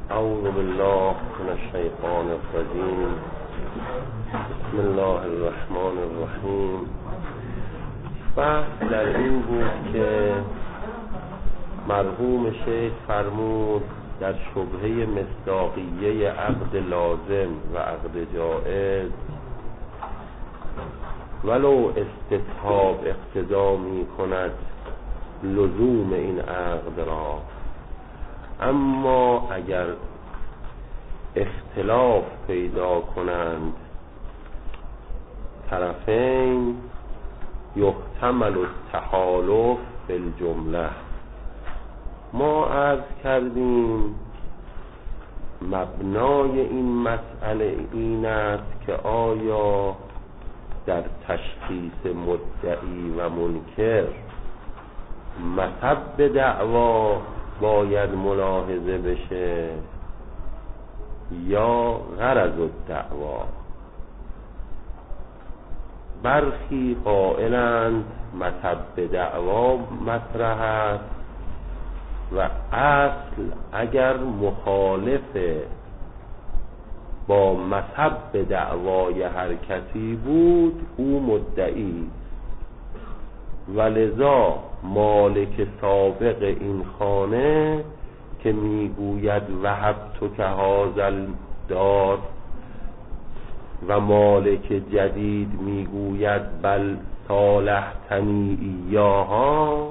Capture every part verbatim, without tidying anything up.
اعوذ بالله من الشیطان الرجیم. بسم الله الرحمن الرحیم. بحث در این بود که مرحوم شیخ فرمود در شبهه مصداقیه عقد لازم و عقد جائز ولو استصحاب اقتضا می کند لزوم این عقد را، اما اگر اختلاف پیدا کنند طرفین یحتمل التحالف بالجمله. ما عرض کردیم مبنای این مسئله این است که آیا در تشخیص مدعی و منکر مطب دعوا باید ملاحظه بشه یا غرض الدعوا. برخی قائلند مطب دعوا مطرح است و اصل اگر مخالف با مطب دعوای هر کسی بود او مدعی، ولذا مالک سابق این خانه که میگوید وهبتک هذا الدار و مالک جدید میگوید بل صالحتنی ایاها،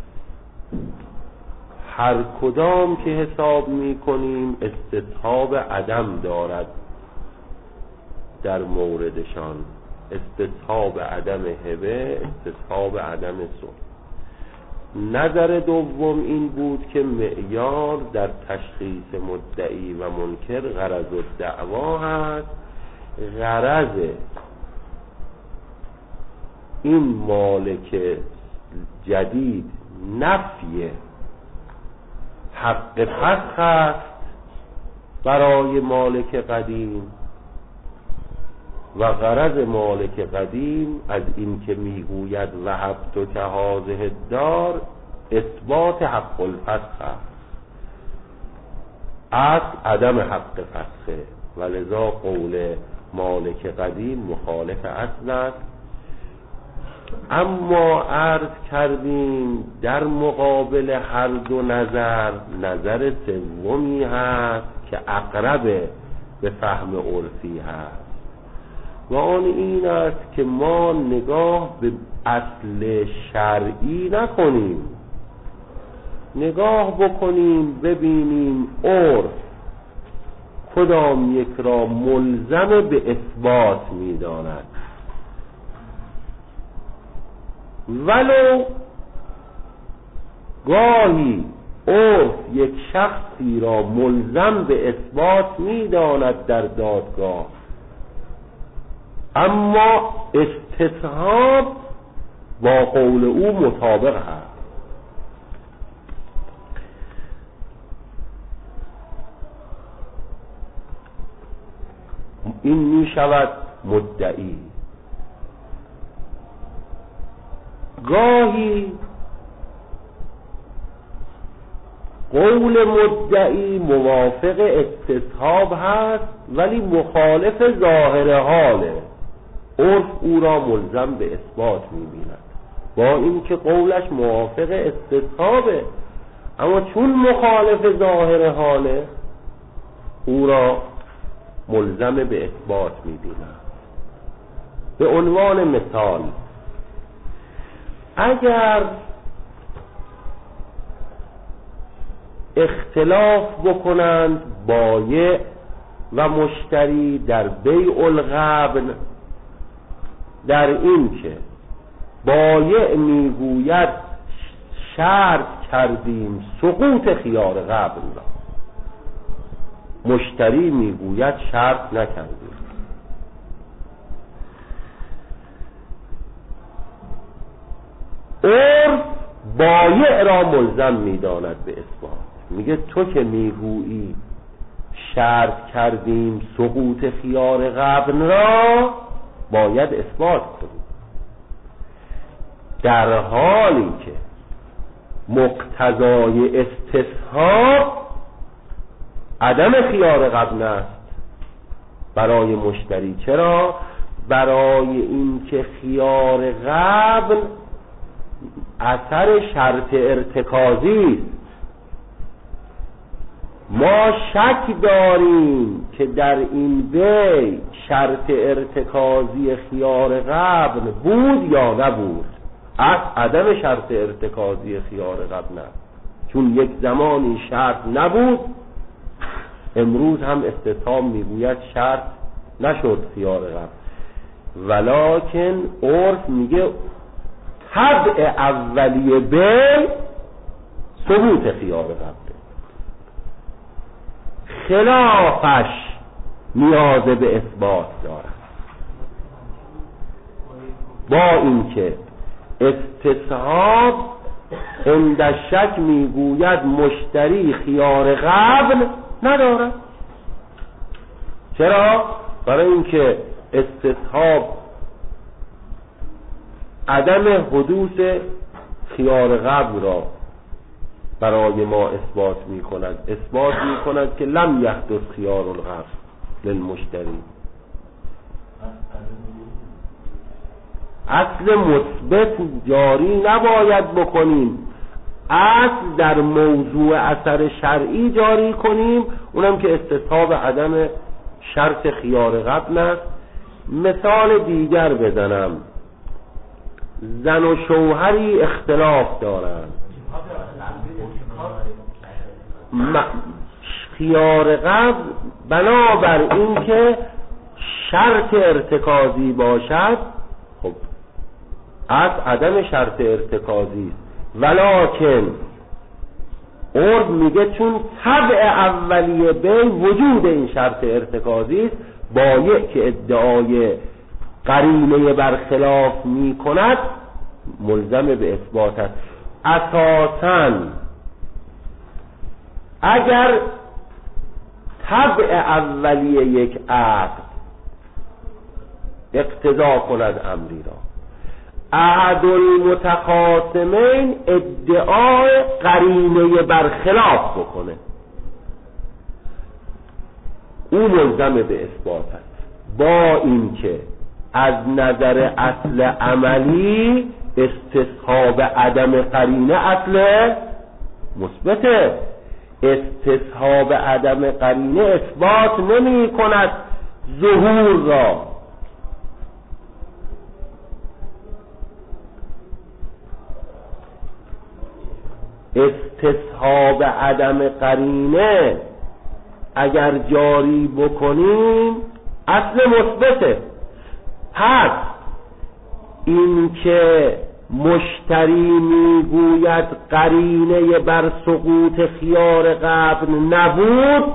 هر کدام که حساب میکنیم استصحاب عدم دارد در موردشان، استصحاب عدم هبه، استصحاب عدم صلح. نظر دوم این بود که معیار در تشخیص مدعی و منکر غرض الدعوا هست. غرض این مالک جدید نفی حق فسخ است برای مالک قدیم و غرض مالک قدیم از این که میگوید وهبتک هذه الدار اثبات حق الفسخ است. اصل عدم حق فسخه، ولذا قول مالک قدیم مخالف اصل است. اما عرض کردیم در مقابل هر دو نظر نظر سومی هست که اقرب به فهم عرفی هست و آن این است که ما نگاه به اصل شرعی نکنیم، نگاه بکنیم ببینیم عرف کدام یک را ملزم به اثبات می داند. ولو گاهی عرف یک شخصی را ملزم به اثبات می داند در دادگاه، اما استصحاب با قول او مطابق هست. این می شود مدعی. گاهی قول مدعی موافق استصحاب هست ولی مخالف ظاهر حاله، عرف او را ملزم به اثبات می‌بیند با این که قولش موافق استصحابه، اما چون مخالف ظاهر حاله او را ملزم به اثبات می‌بیند. به عنوان مثال اگر اختلاف بکنند بایع و مشتری در بیع الغبن، در این که بایع میگوید شرط کردیم سقوط خیار غبن را، مشتری میگوید شرط نکردیم، عرف بایع را ملزم میداند به اثبات. میگه تو که میگویی شرط کردیم سقوط خیار غبن را باید اثبات کنیم، در حالی که مقتضای استصحاب عدم خیار قبل است برای مشتری. چرا؟ برای اینکه خیار قبل اثر شرط ارتکازی است. ما شک داریم که در این بیع شرط ارتکازی خیار قبل بود یا نبود. از عدم شرط ارتکازی خیار قبل نه، چون یک زمانی شرط نبود، امروز هم استصحاب میگوید شرط نشد خیار قبل، ولکن عرف میگه طبع اولیه بیع ثبوت خیار قبل، خلافش نیاز به اثبات دارد. با اینکه استصحاب عند شک میگوید مشتری خیار قبل ندارد. چرا؟ برای اینکه استصحاب عدم حدوث خیار قبل را برای ما اثبات می کند. اثبات می کند که لم یحدث خیار القبل للمشتری. اصل مثبت جاری نباید بکنیم، اصل در موضوع اثر شرعی جاری کنیم، اونم که استصحاب عدم شرط خیار قبل است. مثال دیگر بزنم، زن و شوهری اختلاف دارند، خیار قبل بنابر این که شرط ارتکازی باشد، خب از عدم شرط ارتکازی، ولکن عرف میگه چون طبع اولیه بیع وجود این شرط ارتکازی است، بایع که ادعای قرینه برخلاف می کند ملزم به اثبات است. اساساً اگر طبع اولیه یک عقد اقتضا کند امری را، احد المتخاصمین ادعای قرینه برخلاف بکنه، او ملزم به اثبات است. با اینکه از نظر اصل عملی استصحاب عدم قرینه اصل مثبته، استصحاب عدم قرینه اثبات نمی کند ظهور را. استصحاب عدم قرینه اگر جاری بکنیم اصل مثبته. پس این که مشتری میگوید قرینه بر سقوط خیار قبل نبود،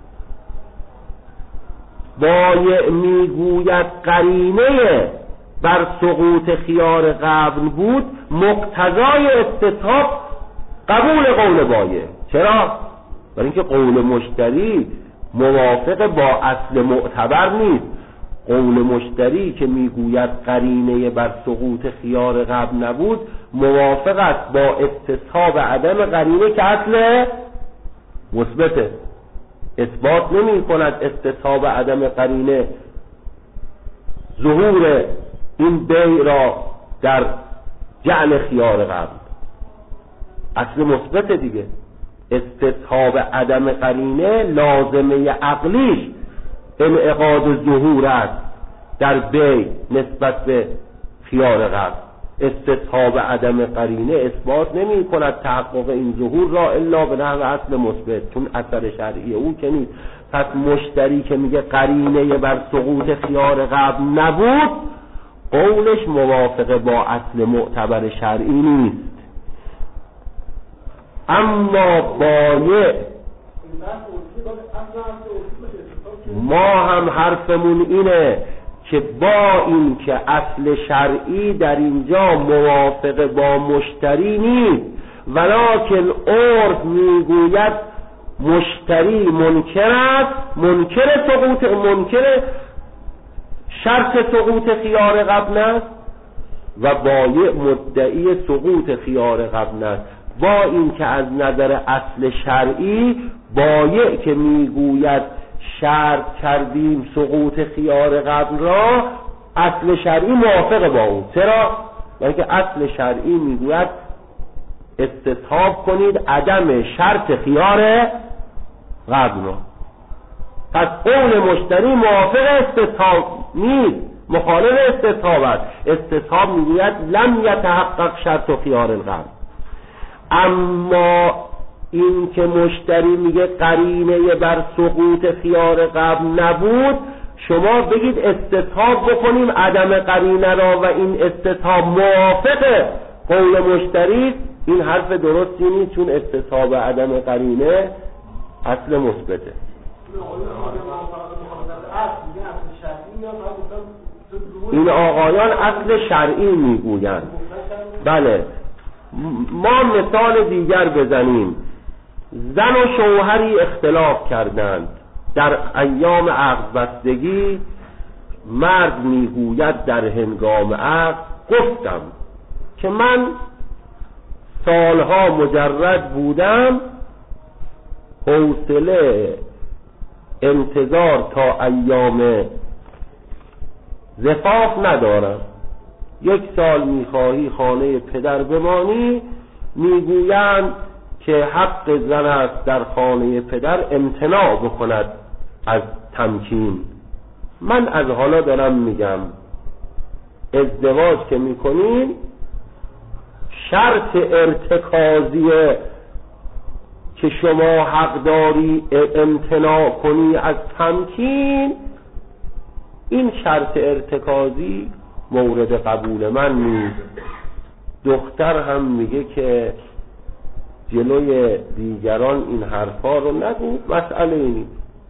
بایع میگوید قرینه بر سقوط خیار قبل بود، مقتضای استصحاب قبول قول بایع. چرا؟ برای اینکه قول مشتری موافق با اصل معتبر نیست. قول مشتری که میگوید قرینه بر سقوط خیار قبل نبود موافق است با استصحاب عدم قرینه که اصل مثبته. اثبات نمی کند استصحاب عدم قرینه ظهور این بیع را در جعل خیار قبل، اصل مثبت دیگه. استصحاب عدم قرینه لازمه عقلیش انعقاد ظهور است در بیع نسبت به خیار قبل. استصحاب عدم قرینه اثبات نمی کند تحقق این ظهور را الا به نحو اصل مثبت، چون اثر شرعی او که نیست. پس مشتری که میگه قرینه بر سقوط خیار قبل نبود، قولش موافق با اصل معتبر شرعی نیست. اما بایع ما هم حرفمون اینه که با این که اصل شرعی در اینجا موافق با مشتری نیست، ولکن عرف میگوید مشتری منکر است، منکر سقوط، منکر شرط سقوط خیار قبل است و بایع مدعی سقوط خیار قبل است. با این که از نظر اصل شرعی بایع که میگوید شرط کردیم سقوط خیار قبل را، اصل شرعی موافق با اون. چرا؟ برای که اصل شرعی میگوید استصحاب کنید عدم شرط خیار قبل را. پس قول مشتری موافق استصحاب نیست، مخالف استصحاب است. استصحاب میگوید لم یتحقق شرط خیار القبل. اما این که مشتری میگه قرینه بر سقوط خیار قبل نبود، شما بگید استصحاب بکنیم عدم قرینه را و این استصحاب موافق قول مشتری، این حرف درستی نیست، چون استصحاب عدم قرینه اصل مثبته. این آقایان اصل شرعی میگویند. بله، ما مثال دیگر بزنیم. زن و شوهری اختلاف کردند در ایام عقد بستگی. مرد میگوید در هنگام عقد گفتم که من سالها مجرد بودم، حوصله انتظار تا ایام زفاف ندارم. یک سال میخواهی خانه پدر بمانی، میگویند که حق زن است در خانه پدر امتناع بکند از تمکین. من از حالا دارم میگم ازدواج که میکنین شرط ارتکازیه که شما حق داری امتناع کنی از تمکین، این شرط ارتکازی مورد قبول من نیست. دختر هم میگه که جلوی دیگران این حرفا رو نگو، مسئله نیست.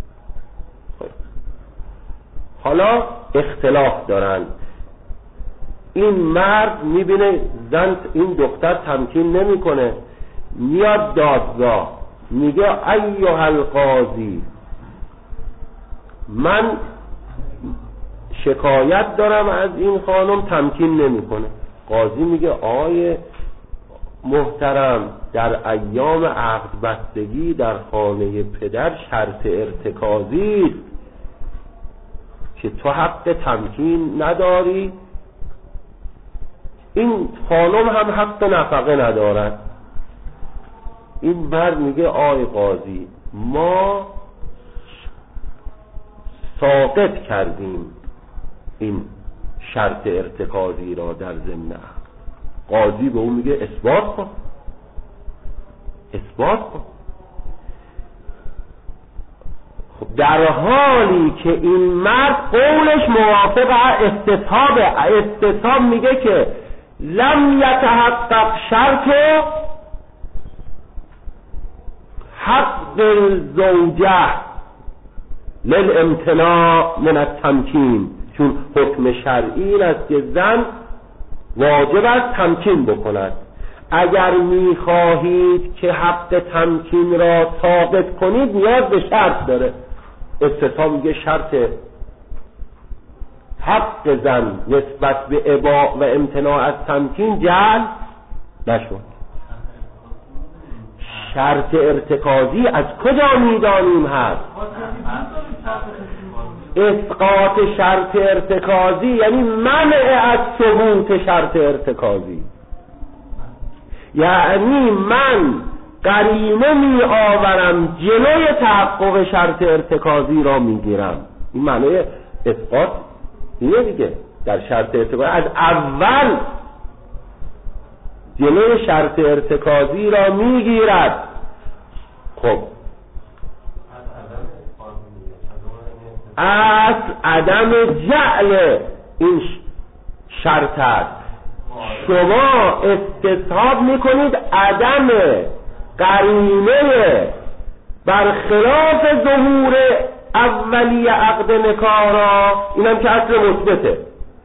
حالا اختلاف دارن. این مرد میبینه زن این دختر تمکین نمیکنه، میاد دادگاه میگه ایها القاضی من شکایت دارم از این خانم تمکین نمیکنه. قاضی میگه آیه محترم در ایام عقد بستگی در خانه پدر شرط ارتکازی که تو حق تمکین نداری، این خانم هم حق نفقه ندارد. این مرد میگه آی قاضی ما ساقط کردیم این شرط ارتکازی را در ضمن. قاضی به اون میگه اثبات کن، اثبات کن. خب در حالی که این مرد قولش موافق استصحاب، استصحاب میگه که لم یتحقق شرط حق الزوجه للامتناع من التمکین، چون حکم شرعی این است که زن واجب است تمکین بکند. اگر میخواهید که حق تمکین را ثابت کنید نیاز به شرط داره. استصحاب میگه شرط حق زن نسبت به اباء و امتناع از تمکین جعل نشد. شرط ارتکازی از کجا میدانیم هست؟ اسقاط شرط ارتکازی یعنی منع از ثبوت شرط ارتکازی، یعنی من قرینه می آورم جلوی تحقق شرط ارتکازی را می گیرم. این معنی اسقاط اینه دیگه. در شرط ارتکازی از اول جلوی شرط ارتکازی را می گیرد. خب اصل عدم جعل این شرط است. شما استصحاب میکنید عدم قرینه برخلاف ظهور اولی عقد نکاح را، اینم که اصل مثبته.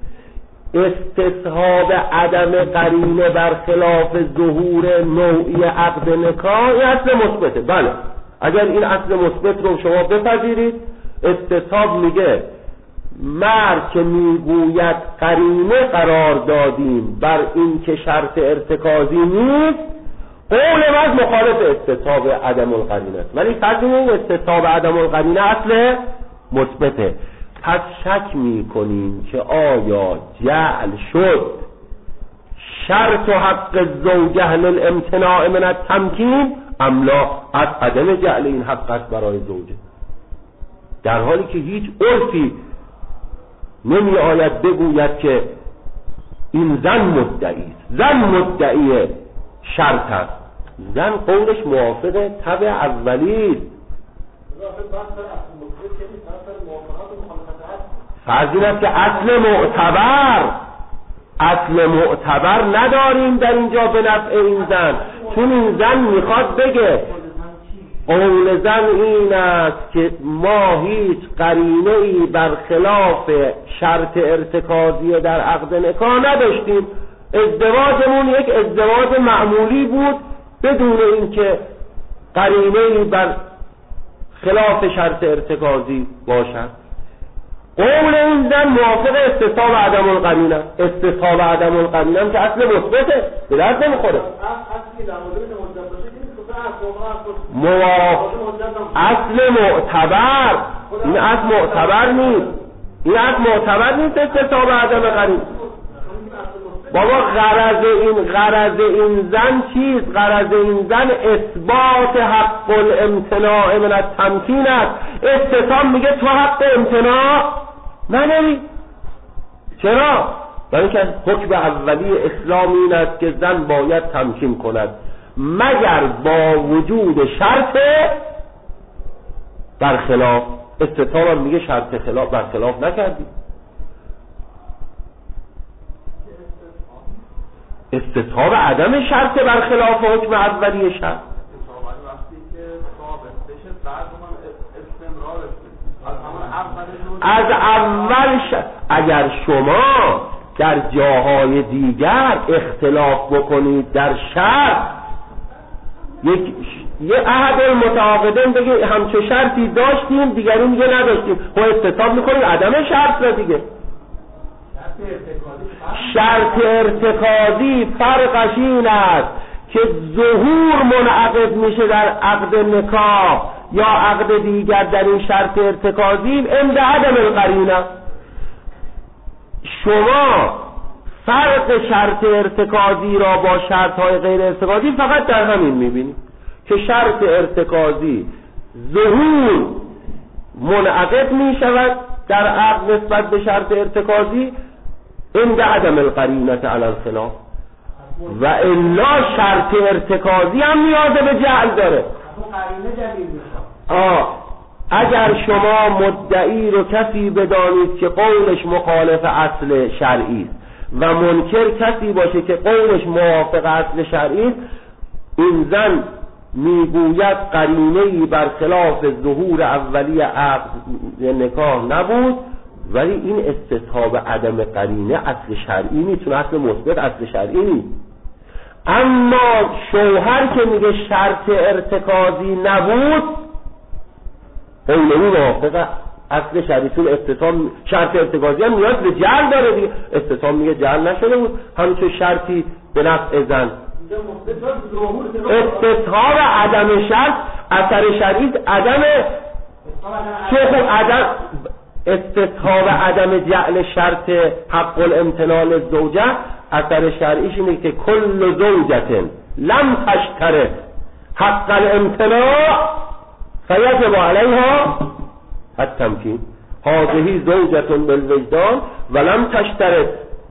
استصحاب عدم قرینه برخلاف ظهور نوعی عقد نکاح این اصل مثبته. بله، اگر این اصل مثبت رو شما بپذیرید، استصحاب میگه مرد که میگوید قرینه قرار دادیم بر این که شرط ارتکازی نیست، قول محض مخالف استصحاب عدم القرینه است، ولی فرض این استصحاب عدم القرینه اصل مثبته. پس شک میکنیم که آیا جعل شد شرط و حق زوجه للامتناع من التمکین ام لا، از عدم جعل این حق است برای زوجه، در حالی که هیچ عرفی نمی آید بگوید که این زن مدعی است. زن مدعی شرط است، زن قولش موافق طبع اولی است. فرض این است که اصل معتبر اصل معتبر نداریم در اینجا به نفع این زن، چون این زن میخواد بگه قول زن این است که ما هیچ قرینه ای برخلاف شرط ارتکازی در عقد نکاح نداشتیم، ازدواجمون یک ازدواج معمولی بود بدون اینکه قرینه ای بر خلاف شرط ارتکازی باشد. قول این زن موافق استصحاب عدم القرینه، استصحاب عدم القرینه که اصل مثبته، به درد نمیخوره. موافق اصل معتبر، این اصل معتبر نیست، این اصل معتبر نیست استصحاب عدم قرینه. بابا غرض این غرض این زن چیست؟ غرض این زن اثبات حق الامتناع من التمکین است. استثام میگه تو حق امتناع نداری. چرا؟ برای اینکه حکم اولی اسلام این است که زن باید تمکین کند مگر با وجود شرط برخلاف. استثام میگه شرط خلاف برخلاف نکردی. استصحاب عدم شرط برخلاف حکم اولیه شرط. از اول شرط. اگر شما در جاهای دیگر اختلاف بکنید در شرط، یک یه احد المتعاقدین بگه همچه شرطی داشتیم دیگری میگه نداشتیم، خب استصحاب میکنید عدم شرط را دیگه. شرط ارتکازی فرقش این است که ظهور منعقد میشه در عقد نکاح یا عقد دیگر در این شرط ارتکازی عند عدم القرینه. شما فرق شرط ارتکازی را با شرط های غیر ارتکازی فقط در همین میبینید که شرط ارتکازی ظهور منعقد میشود در عقد نسبت به شرط ارتکازی عند عدم القرینه علی الخلاف، و الا شرط ارتکازی هم نیاز به جعل داره. آه اگر شما مدعی رو کسی بدانید که قولش مخالف اصل شرعی است و منکر کسی باشه که قولش موافق اصل شرعی است، این زن میگوید قرینه‌ای برخلاف ظهور اولیه عقد نکاح نبود، ولی این استصحاب عدم قرینه اصل شرعی نیست، چون اصل مثبت اصل شرعی نیست. اما شوهر که میگه شرط ارتکازی نبود، قوله موافق اصل شرعی، چون استصحاب شرط ارتکازی هم نیاز به جعل داره دیگه. استصحاب میگه جعل نشده بود، همچون شرطی به نفع زن. استصحاب عدم شرط اثر شرعی عدم چه عدم استصحاب عدم جعل شرط حق الامتناع للزوجه اثر شرعیش اینه که کل زوجة لم تشترط حق الامتناع فیجب علیها التمکین. هذه زوجة بالوجدان ولم تشترط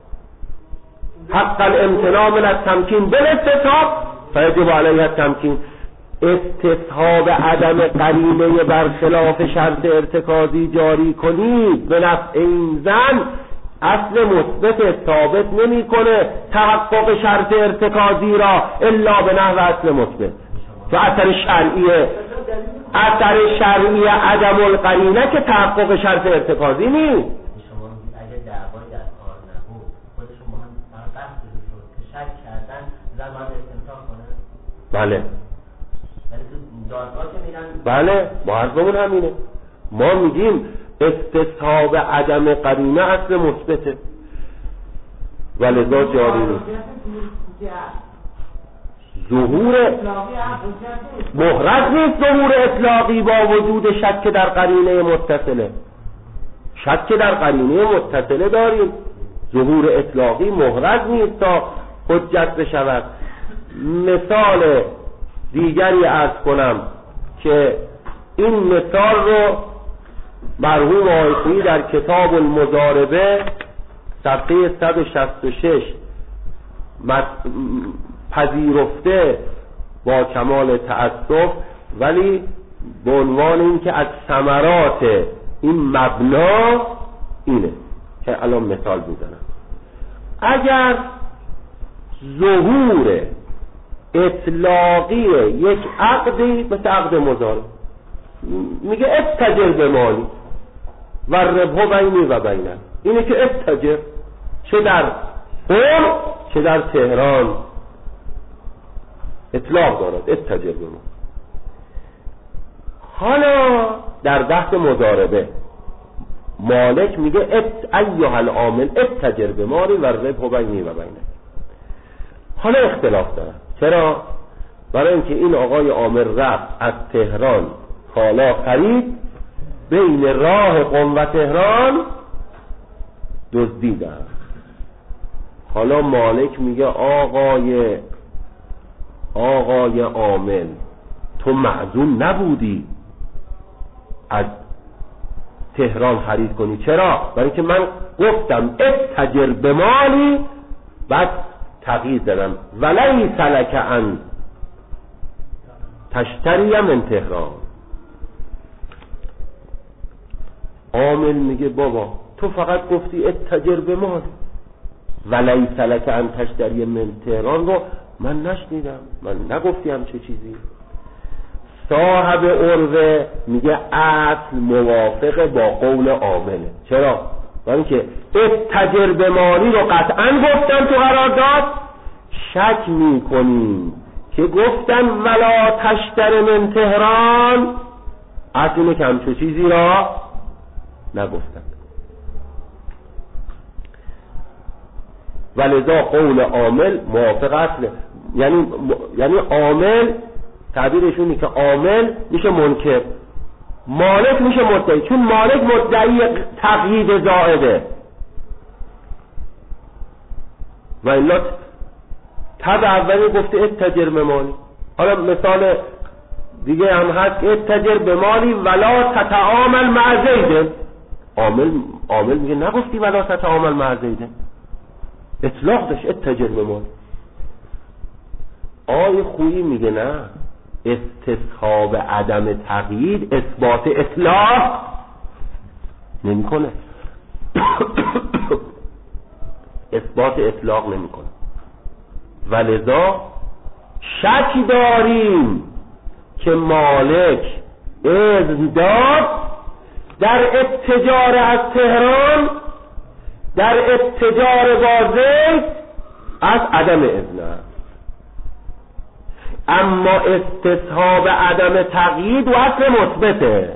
حق الامتناع من التمکین بالاستصحاب فیجب علیها التمکین. استصحاب عدم قرینه برخلاف شرط ارتکازی جاری کنید به نفع این زن اصل مثبت ثابت نمیکنه تحقق شرط ارتکازی را الا به نحو اصل مثبت. تو اثر شرعیه اثر شرعی عدم القرینه که تحقق شرط ارتکازی نیست. بله بله ما حرفمون همینه. ما میگیم استصحاب عدم قرینه اصل مثبته ولذا جاری نیست. ظهور محرز نیست ظهور اطلاقی با وجود شک در قرینه متصله. شک در قرینه متصله داریم، ظهور اطلاقی محرز نیست تا حجت بشود. مثال دیگری عرض کنم که این مثال رو مرحوم آقایی در کتاب المضاربه صفحه صد و شصت و شش پذیرفته با کمال تأسف، ولی به عنوان این که از ثمرات این مبنا اینه که الان مثال میزنم. اگر ظهور اطلاقی یک عقدی مثل عقد مضاربه میگه اتجر به مالی و ربح بینی و بینه، اینه که اتجر چه در قم چه در تهران اطلاق دارد، اتجر به مالی. حالا در بحث مضاربه مالک میگه ات ایها العامل اتجر به مالی و ربح بینی و بینه. حالا اختلاف داره. چرا؟ برای اینکه این آقای عامل رفت از تهران کالا خرید، بین راه قم و تهران دزدیدن. حالا مالک میگه آقای آقای عامل تو معزوم نبودی از تهران خرید کنی. چرا؟ برای اینکه من گفتم اتجر به مالی، بعد تغییر دادم ولی سلک ان تشتری من تهران. عامل میگه بابا تو فقط گفتی اتجر به مالی، ولی سلک ان تشتری من تهران رو من نشنیدم، من نگفتیم چه چیزی. صاحب عروه میگه اصل موافق با قول عامله. چرا؟ برای اینکه اتجر به مالی رو قطعا گفتن تو قرارداد، شک میکنیم که گفتن ولا تشتر من تهران، اصل اینه که همچو چیزی را نگفتن. ولذا قول عامل موافق اصله. یعنی یعنی عامل تعبیرشونی که عامل میشه منکر، مالک میشه مدعی، چون مالک مدعی تقیید زائده و الا تب اولی گفته اتجر به مالی. حالا مثال دیگه هم هست که اتجر به مالی ولا تتعامل مع زید. عامل عامل میگه نگفتی ولا تتعامل مع زید، اطلاق داشت اتجر به مالی. آی خویی میگه نه، استصحاب عدم تقیید اثبات اطلاق نمیکنه. اثبات اطلاق نمیکنه. ولذا شک داریم که مالک اذن داد در اتجار از تهران، در اتجار با زید از عدم اذن، اما استصحاب عدم تقیید و اصل مثبته.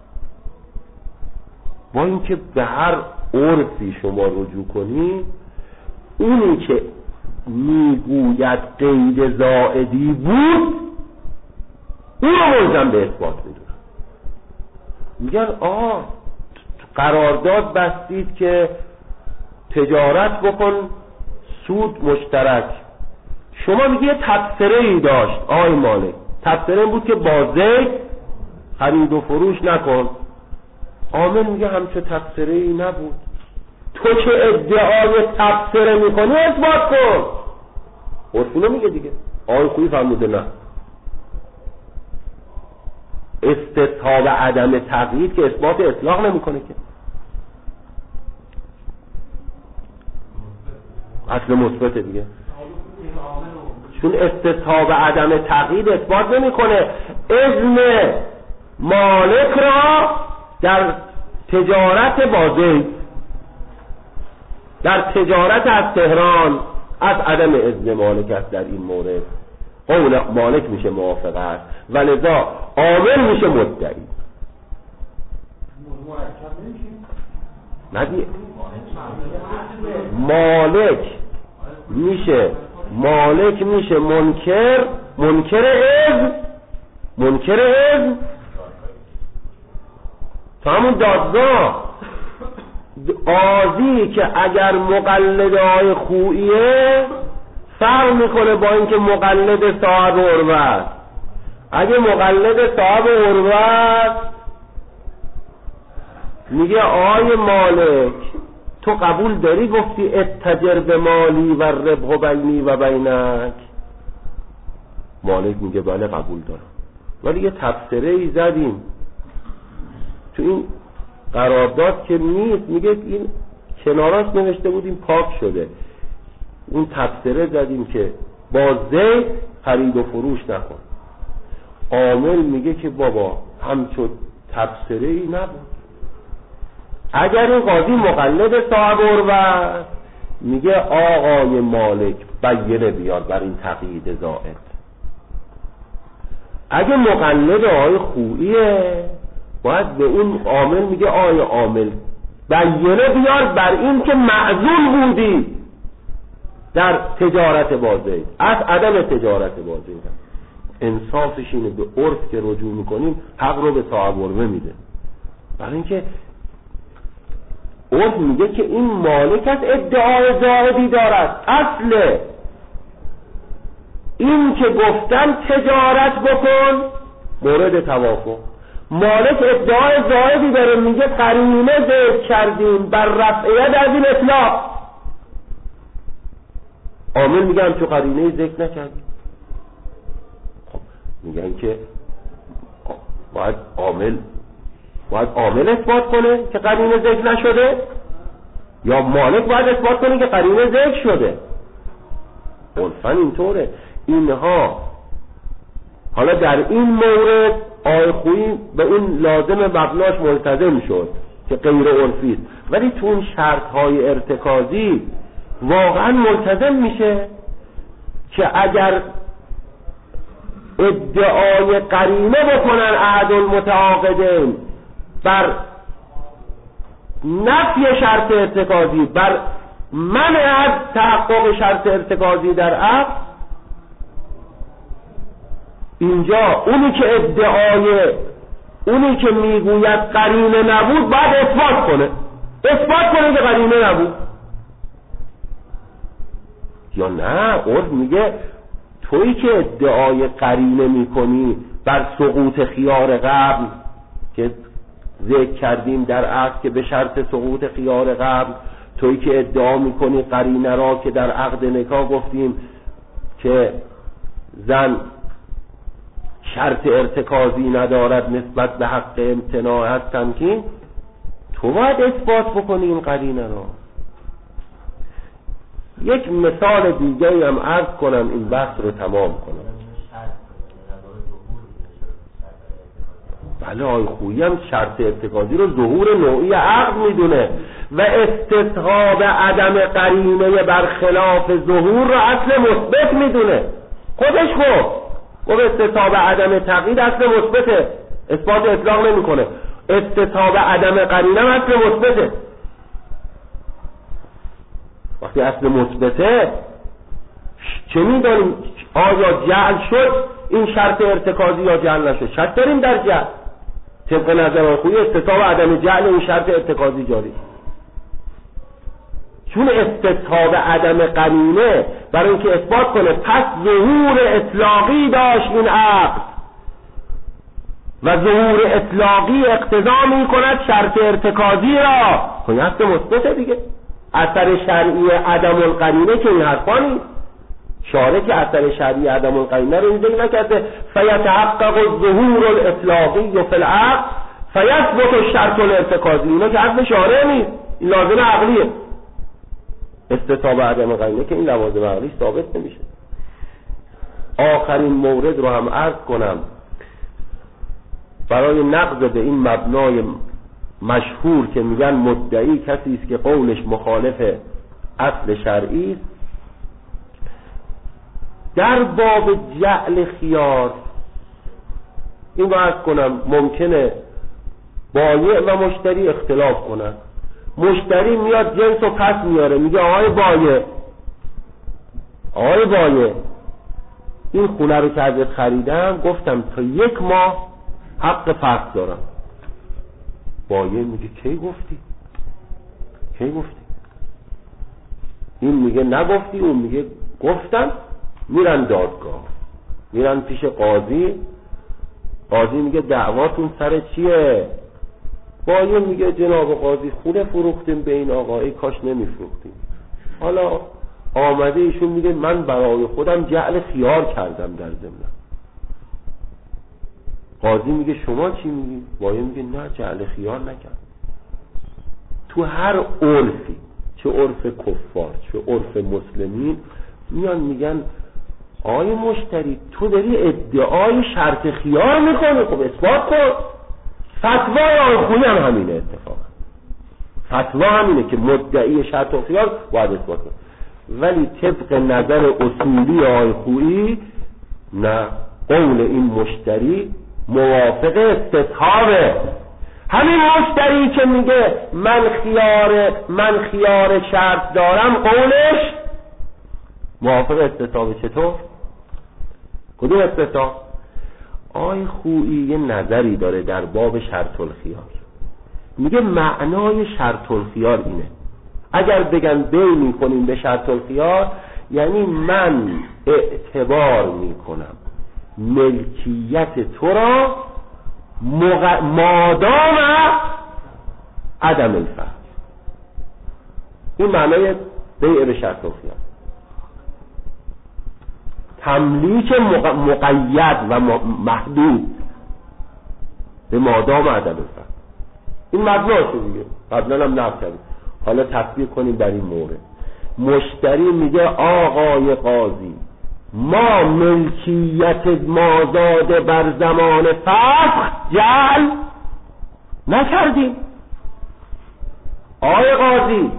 با اینکه به هر عرفی شما رجوع کنی، اونی که میگوید قید زائدی بود اون رو ملزم به اثبات میدونن. میگن آه قرارداد بستید که تجارت بکن سود مشترک، شما میگه تبصره ای داشت آی مالک، تبصره بود که با زید خرید و فروش نکن. عامل میگه همچه تبصره ای نبود، تو که ادعای تبصره میکنی اثبات کن. اصولو میگه دیگه. آی خویی فرموده نه، استصحاب عدم تقیید که اثبات اطلاق نمیکنه که، اصل مثبت دیگه. چون استصحاب عدم تقیید اثبات نمیکنه اذن مالک را در تجارت با زید، در تجارت از تهران از عدم اذن مالک است. در این مورد قول مالک میشه موافق است، ولذا عامل میشه مدعی. ندیه مالک میشه مالک میشه منکر منکر اذن منکر اذن تا همون دادگاه قاضی که اگر مقلدهای خوییه فرق میکنه با اینکه مقلد صاحب عربه است. اگه مقلد صاحب عربه است میگه آقای مالک تو قبول داری گفتی اتجر به مالی و ربح بینی و بینک؟ مالک میگه بله قبول دارم، ولی یه تبصره ای زدیم تو این قرارداد که نیست، میگه این کناراش نوشته بودیم پاک شده، اون تبصره زدیم که با زید خرید و فروش نکن. عامل میگه که بابا همچون تبصره ای نبود. اگر این قاضی مقلد صاحب عربه میگه آقای مالک بینه بیار بر این تقیید زائد. اگه مقلد آقای خوییه باید به اون عامل میگه آقای عامل بینه بیار بر این که معزول بودی در تجارت بازه از عدم تجارت بازه. انصافش اینه به عرف که رجوع میکنیم حق رو به صاحب عربه میده، برای اینکه عرف میگه که این مالک از ادعای زائدی دارد. اصل این که گفتن تجارت بکن مورد توافق، مالک ادعای زائدی داره، میگه قرینه ذکر کردیم بر رفعیت از این اطلاق. عامل میگن تو قرینه ذکر نکردیم. خب میگن که باید عامل باید عامل اثبات کنه که قرینه ذکر نشده، یا مالک باید اثبات کنه که قرینه ذکر شده. عرفاً اینطوره. اینها حالا در این مورد آقای خویی به اون لازم مبناش ملتزم شد که غیر عرفی است، ولی تو اون شرط‌های ارتکازی واقعا ملتزم میشه که اگر ادعای قرینه بکنن احد المتعاقدین بر نفی شرط ارتکازی، بر منع از تحقق شرط ارتکازی در عقد، اینجا اونی که ادعای اونی که میگوید قرینه نبود باید اثبات کنه اثبات کنه که قرینه نبود. یا نه عرف میگه تویی که ادعای قرینه میکنی بر سقوط خیار قبل که ذکر کردیم در عقد که به شرط سقوط خیار قبل، تویی که ادعا میکنی قرینه را که در عقد نکاح گفتیم که زن شرط ارتکازی ندارد نسبت به حق امتناع از تمکین، تو باید اثبات بکنی این قرینه را. یک مثال دیگه هم عرض کنم این بحث رو تمام کنم. بله آقای خویی هم شرط ارتکازی رو ظهور نوعی عقد میدونه و استصحاب عدم قرینه برخلاف ظهور رو اصل مثبت میدونه. خودش گفت گفت استصحاب عدم تقیید اصل مثبته، اثبات اطلاق نمیکنه. استصحاب عدم قرینه هم اصل مثبته. وقتی اصل مثبته چه میدانیم آیا جعل شد این شرط ارتکازی یا جعل نشد؟ شک داریم در جعل. طبق نظر خویی استصحاب عدم جعل این شرط ارتکازی جاری، چون استصحاب عدم قرینه برای اینکه اثبات کنه پس ظهور اطلاقی داشت این عقد و ظهور اطلاقی اقتضا می کند شرط ارتکازی را، خب اصل مثبته دیگه. اثر شرعی عدم القرینه که این حرفا نیست. شارع که اثر شرعی عدم القرینه رو اینجا نکرده فیتحقق الظهور الاطلاقی فی العقد فیثبت الشرط الارتکازی، اینا که حرف شارع نیست، این لازم عقلیه. استصحاب عدم قرینه که این لوازم عقلی ثابت نمیشه. آخرین مورد رو هم عرض کنم برای نقض به این مبنای مشهور که میگن مدعی کسی است که قولش مخالف اصل شرعی است. در باب جعل خیار این رو عرض کنم ممکنه بایع و مشتری اختلاف کنن. مشتری میاد جنس رو پس میاره، میگه آقای بایع آقای بایع این خونه رو که ازت خریدم گفتم تا یک ماه حق فسخ دارم. بایع میگه کی گفتی؟ کی گفتی؟ این میگه نگفتی، اون میگه گفتم. میرن دادگاه، میرن پیش قاضی. قاضی میگه دعواتون سر چیه؟ بایع میگه جناب قاضی خونه فروختیم به این آقا، ای کاش نمیفروختیم. حالا آمده ایشون میگه من برای خودم جعل خیار کردم در ضمن. قاضی میگه شما چی میگی؟ بایع میگه نه جعل خیار نکرد. تو هر عرفی، چه عرف کفار چه عرف مسلمین، میان میگن آقای مشتری تو داری ادعای شرط خیار میکنی، خب اثبات کن. فتوای آقای خویی هم همینه. اتفاقا فتوا همینه که مدعی شرط و خیار باید اثبات کن. ولی طبق نظر اصولی آقای خویی نه، قول این مشتری موافق استصحابه. همین مشتری که میگه من خیار من خیار شرط دارم، قولش موافق استصحابه. چطور؟ کدوم استصحاب؟ آقای خویی یه نظری داره در باب شرط الخیار. میگه معنای شرط الخیار اینه، اگر بگن بیع میکنیم به شرط الخیار، یعنی من اعتبار میکنم ملکیت تو را مغ... مادام عدم الفهم. این معنای بیع به شرط الخیار. تملیک مق... مقید و محدود به مادام عدم الفهم. این مبناشه دیگه، قبلا هم نقل کردیم. حالا تطبیق کنیم در این مورد. مشتری میگه آقای قاضی ما ملکیت مازاد بر زمان فسخ جعل نکردیم. آقای قاضی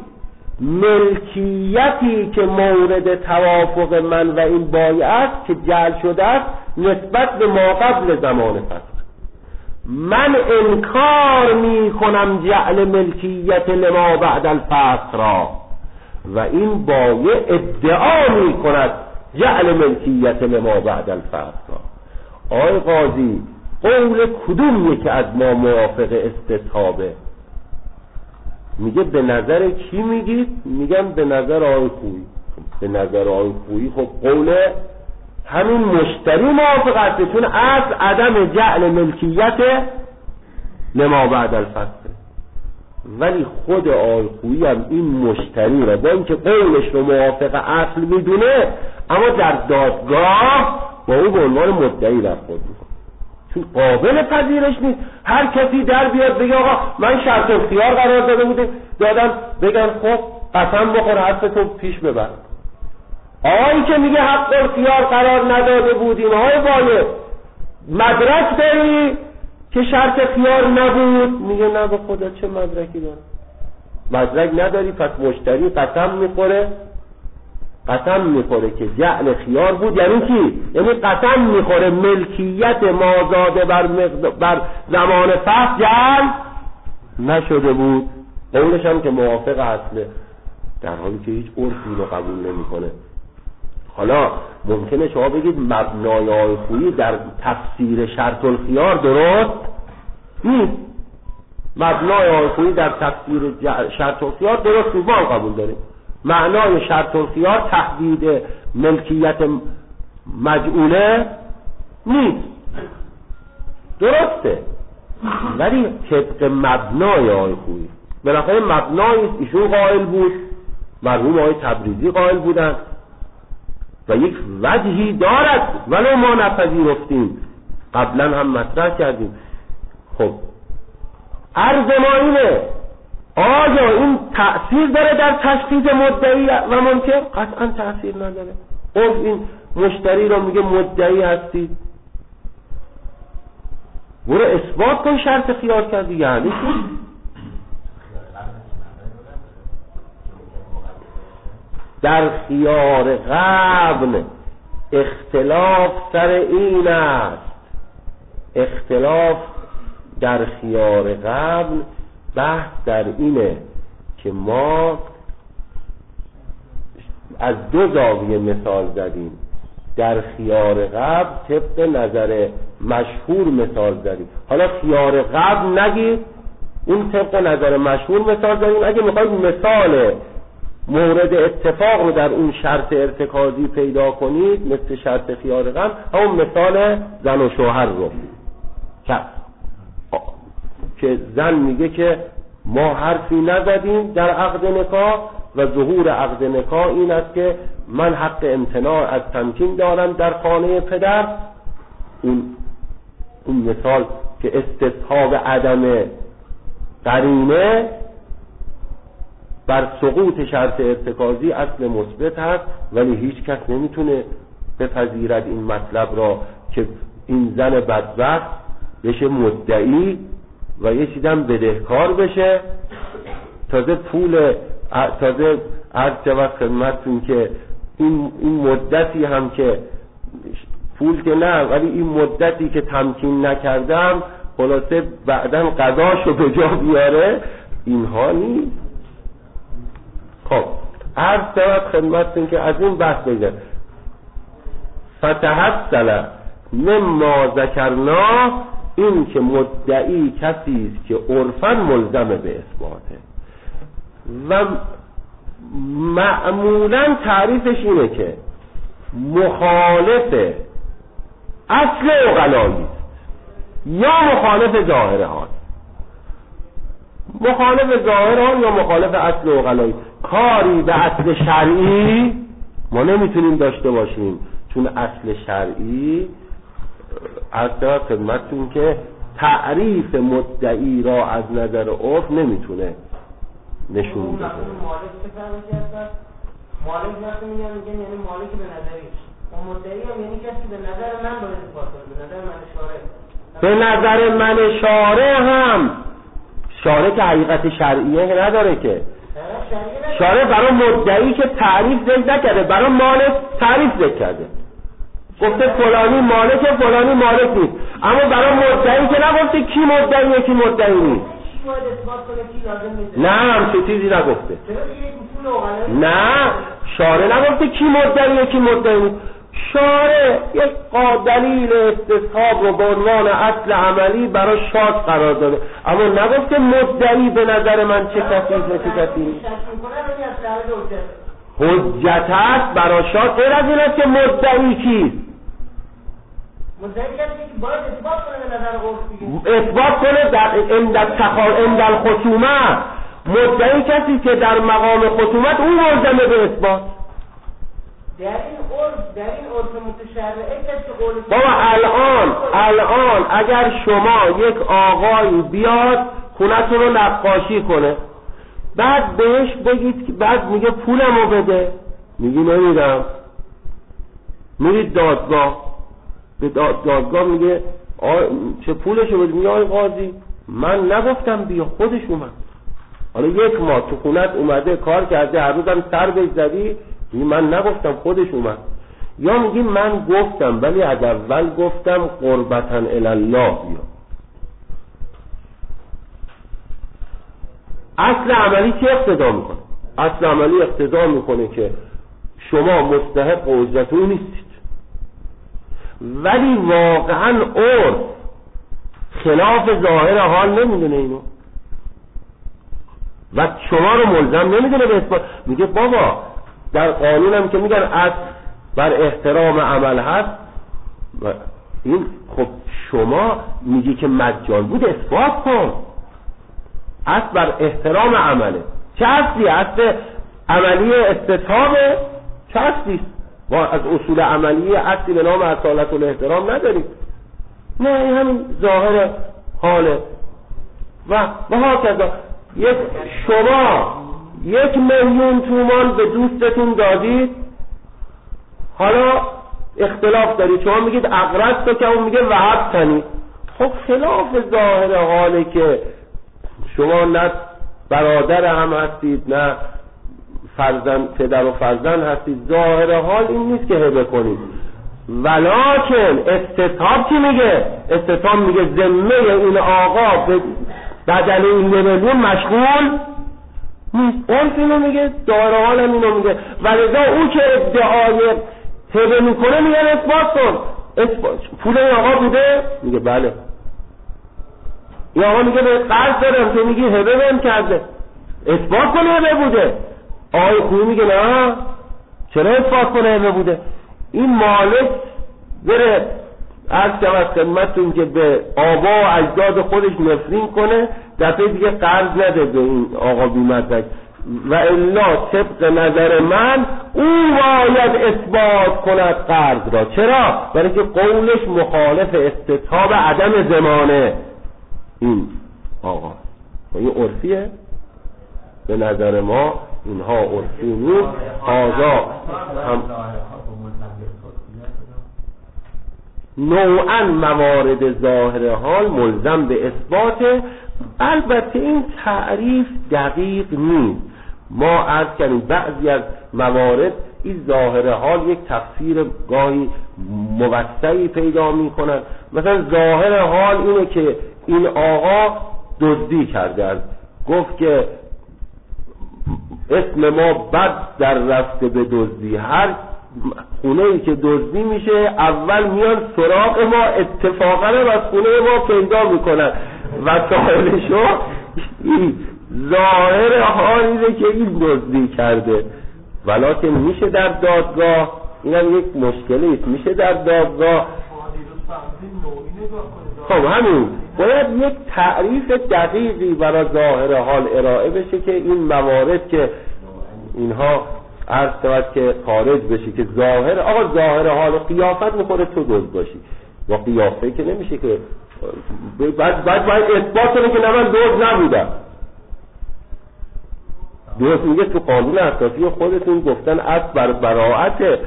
ملکیتی که مورد توافق من و این بایع است که جعل شده است نسبت به ما قبل زمان فسخ، من انکار می کنم جعل ملکیت لما بعد الفسخ را، و این بایع ادعا می کند جعل ملکیت لما بعد الفسخ را. آقای قاضی قول کدوم یکی از ما موافق استصحابه؟ میگه به نظر کی میگید؟ میگم به نظر آقای خویی. به نظر آقای خویی خب قول همین مشتری موافق است، چون اصل عدم جعل ملکیت لما بعد الفسخ. ولی خود آقای خویی هم این مشتری را با اینکه قولش رو موافق اصل میدونه، اما در دادگاه با او به عنوان مدعی برخورد میکنه، چون قابل پذیرش نیست. هر کسی در بیاد بگه آقا من شرط اختیار قرار داده بوده دادم، بگن خب قسم بخور حرف تو پیش ببر. آقایی که میگه حق اختیار قرار نداده بودیم، آقای بایع مدرک داری که شرط اختیار نبود؟ میگه نه به خدا چه مدرکی داره؟ مدرک نداری. پس مشتری قسم میخوره قسم میخوره که جعل خیار بود. یعنی چی؟ یعنی قسم میخوره ملکیت مازاده بر, مقد... بر زمان فسخ جعل نشده بود. قولش هم که موافق اصله، در حالی که هیچ عرفی رو قبول نمیکنه. حالا ممکنه شما بگید مبنای آقای خویی در تفسیر شرط الخیار درست نیست. مبنای آقای خویی در تفسیر شرط الخیار درست نیست، ما قبول داریم. معنای شرط الخیار تحدید ملکیت مجعوله نیست، درسته، ولی طبق مبنای آقای خویی. بالاخره مبنای ایشون قائل بود، مرحوم آقای تبریزی قائل بودن و یک وجهی دارد ولو ما نپذیرفتیم، قبلا هم مطرح کردیم. خب عرض ما اینه، آیا این تأثیر داره در تشخیص مدعی و منکر؟ قطعا تأثیر نداره. اون این مشتری رو میگه مدعی هستی، برو اثبات کن شرط خیار کردی. یعنی در خیار قبل اختلاف سر این است، اختلاف در خیار قبل بحث در اینه که ما از دو زاویه مثال زدیم. در خیار قبل طبق نظر مشهور مثال زدیم. حالا خیار قبل نگید، اون طبق نظر مشهور مثال زدیم. اگه میخواید مثال مورد اتفاق رو در اون شرط ارتکازی پیدا کنید مثل شرط خیار قبل، همون مثال زن و شوهر رو که زن میگه که ما حرفی نزدیم در عقد نکاح و ظهور عقد نکاح این است که من حق امتناع از تمکین دارم در خانه پدر. اون اون مثال که استصحاب عدم قرینه بر سقوط شرط ارتکازی اصل مثبت هست، ولی هیچ کس نمیتونه بپذیرد این مطلب را که این زن بدبخت بشه مدعی و یه چیزم بدهکار بشه، تازه پول تازه عرض شود خدمتتون که این این مدتی هم که پول که نه، ولی این مدتی که تمکین نکردم خلاصه بعداً قضاشو به جا بیاره، اینها نیست. خب عرض شود خدمتتون که از این بحث بگذارم. فتحصل مما ذکرنا، این که مدعی کسی است که عرفاً ملزم به اثباته و معمولاً تعریفش اینه که مخالف اصل عقلایی است یا مخالف ظاهر حال. مخالف ظاهر حال یا مخالف اصل عقلایی. کاری به اصل شرعی ما نمیتونیم داشته باشیم، چون اصل شرعی اصلا خدمتتون که تعریف مدعی را از نظر عرف نمیتونه نشون بده. مالک چه فرقی هست؟ مالک وقتی میگن میگن یعنی مالک به نظریش، و مدعی هم یعنی کسی به نظر من باید اثبات کنه، به نظر من شارع. به نظر من شارع هم شارع که حقیقت شرعیه نداره که. شارع برای مدعی که تعریف ذکر نکرده، برای مالک تعریف ذکر کرده. گفته فلانی مالک، فلانی مالک نیست، اما برای مدعی که نگفته کی مدعیه کی مدعی نیست. نه همچه چیزی نگفته. نه شارع نگفته کی مدعیه کی مدعی نیست. شارع یک دلیل استصحاب رو به عنوان اصل عملی برای شرط قرار داده، اما نگفته مدعی به نظر من چه کسی نه چه کسی. حجت هست برای شرط غیر از این است که مدعی کیست. مدعی کسی که باید اثبات کنه به نظر عرفی، اثبات کنه در عند تخال عند الخصومه. مدعی کسی که در مقام خصومت اون ملزمه به اثبات. در این عرف در این عرف متشرعه کسی قول بابا الان الان اگر شما یک آقایی بیاد خونتون رو نقاشی کنه، بعد بهش بگید که بعد میگه پولمو بده، میگی نمیدم، میرید دادگاه، به دادگاه میگه چه پولشو بده، میگه آی قاضی من نگفتم بیا، خودش اومد. حالا یک ماه تو خونت اومده کار کرده، هر روزم سر بهش زدی، من نگفتم خودش اومد. یا میگی من گفتم ولی از اول گفتم قربتاً الله بیا. اصل عملی چه اقتضا میکنه؟ اصل عملی اقتضا میکنه که شما مستحق اجرت او نیستید، ولی واقعا عرف خلاف ظاهر حال نمیدونه اینو و شما رو ملزم نمیدونه به اثبات. میگه بابا در قانون هم که میگن اصل بر احترام عمل هست، و این خب شما میگی که مجال بود اثبات کن. اصل بر احترام عمله. چه اصلی؟ اصل عملی استصحابه؟ چه اصلیست؟ ما از اصول عملی اصلی به نام اصالت الاحترام نداریم. نه این همین ظاهر حاله و و هاکذا. یک شما یک میلیون تومان به دوستتون دادید، حالا اختلاف دارید، شما میگید اقرض تو که اون میگه وهب تنی. خب خلاف ظاهر حاله که شما نه برادر هم هستید نه فرزند پدر و فرزند هستید. ظاهر حال این نیست که هبه کنید، ولکن استصحاب چی میگه؟ استصحاب میگه ذمه این آقا به بدل این میلیون مشغول نیست. عرف اینو میگه، ظاهر حال هم اینو میگه. ولذا او که ادعای هبه میکنه میگن اثبات کن. اثبات پول این آقا بوده؟ میگه بله. این آقا میگه به قرض دارم، تو میگی هبه بهم کرده، اثبات کنه هبه بوده. آقای خویی میگه نه، چرا اثبات کنه هبه بوده؟ این مالک بره از کم از خدمتتون که به آبا و اجداد خودش نفرین کنه، دفعه دیگه قرض نده به این آقا بیمدرک، و الا طبق نظر من او باید اثبات کند قرض را. چرا؟ برای که قولش مخالف استطاب عدم زمانه این آقا. این عرفیه؟ به نظر ما اینها عرفی نیست. آزا هم نوعا موارد ظاهر حال ملزم به اثبات. البته این تعریف دقیق نیست. ما عرض کردیم بعضی از موارد این ظاهر حال یک تفسیر گاهی موسعی پیدا می کنند. مثلا ظاهر حال اینه که این آقا دزدی کرده است، گفت که اسم ما بد در رفته به دزدی. هر خونه ای که دزدی میشه اول میان سراغ ما، اتفاقا از خونه ما پیدا میکنن و سائلشو این ظاهر حال اینه که این دزدی کرده. ولکن میشه در دادگاه، اینم یک مشکلی است، میشه در دادگاه. خب همین باید یک تعریف دقیقی برای ظاهر حال ارائه بشه که این موارد که اینها عرض شود که خارج بشه که ظاهر آقا ظاهر حال قیافت میخوره تو دزد باشی، با قیافه که نمیشه که بعد بعد باید اثبات کنه که نه من دزد نبودم. درست میگه تو قانون اساسی خودتون گفتن اصل بر براءت.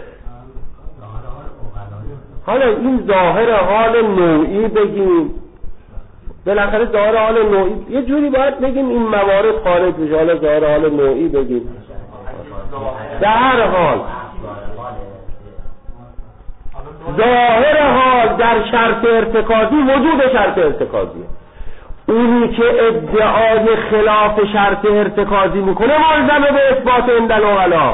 حالا این ظاهر حال نوعی بگیم، بالاخره ظاهر حال نوعی یه جوری باید بگیم این موارد خارج بشه. حالا ظاهر حال نوعی بگیم. در هر حال ظاهر حال در شرط ارتکازی وجود شرط ارتکازیه. اونی که ادعای خلاف شرط ارتکازی میکنه ملزمه به اثبات عند العقلا.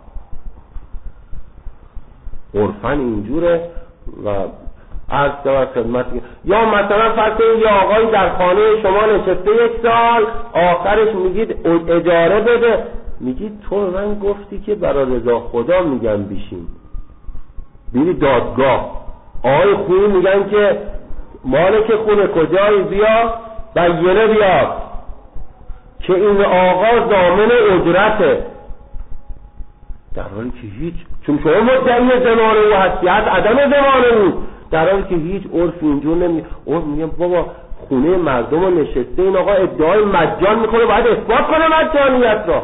عرفاً اینجوره. و از در خدمت یا مثلا فرض کنید یه آقایی در خانه شما نشسته یک سال، آخرش میگید اجاره بده، میگید تو من گفتی که برای رضا خدا میگم بیشین، بیری دادگاه. آقای خویی میگن که مالک خونه کجایی، بیا بینه بیاد که این آقا ضامن اجرته، در حالی که هیچ، چون شما مدعی زمانه و هستی از عدم زمانه بود، در حالی که هیچ عرف اینجور نمی عرف میگم بابا خونه مردم رو نشسته، این آقا ادعای مجان میکنه، باید اثبات کنه مجانیت را.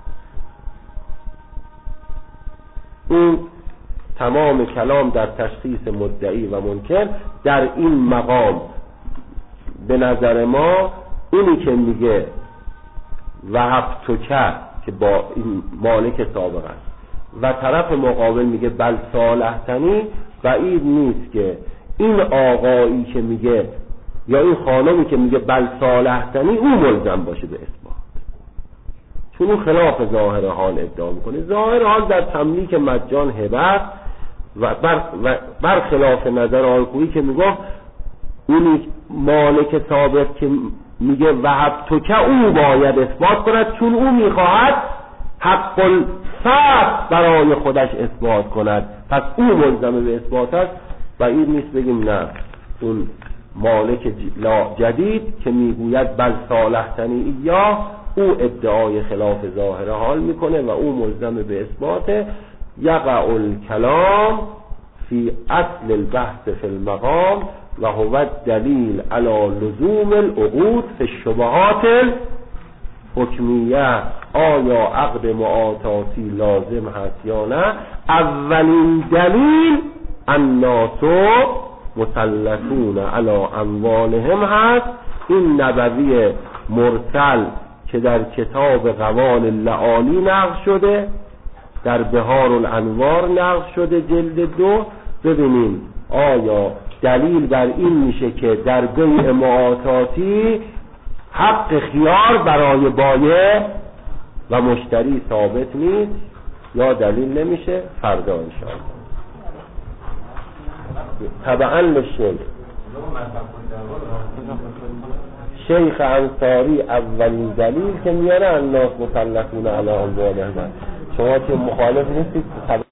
این تمام کلام در تشخیص مدعی و منکر در این مقام به نظر ما اینی که میگه وهبتک که با این مالک سابق است و طرف مقابل میگه بل صالحتنی، بعید نیست که این آقایی که میگه یا این خانمی که میگه بل صالحتنی او ملزم باشه به اثبات، چون اون خلاف ظاهر حال ادعا میکنه. ظاهر حال در تملیک مجان هبت و بر, و بر خلاف نظر آقایی که میگه اونی مالک سابق که میگه وهبتک او باید اثبات کند، چون او میخواهد حق الفرد برای خودش اثبات کند، پس او ملزم به اثبات است. و این نیست بگیم نه اون مالک جدید که میگوید بل صالحتنی یا او ادعای خلاف ظاهر حال میکنه و او ملزم به اثبات. یقع الکلام فی اصل البحث فی المقام و هو دلیل علی لزوم العقود فی الشبهات حکمیه. آیا عقد معاطاتی لازم هست یا نه؟ اولین دلیل الناس مسلطون علی اموالهم هست. این نبوی مرسل که در کتاب قوال اللعالی نقل شده، در بهار الانوار نقل شده جلد دو. ببینیم آیا دلیل بر این میشه که در بیع معاطاتی حق خیار برای بایع و مشتری ثابت نیست، یا دلیل نمیشه؟ فردا انشاءالله. طبعا لشیخ شیخ انصاری اولین دلیل که میاره الناس مسلطون علی اموالهم. شما که مخالف نیستید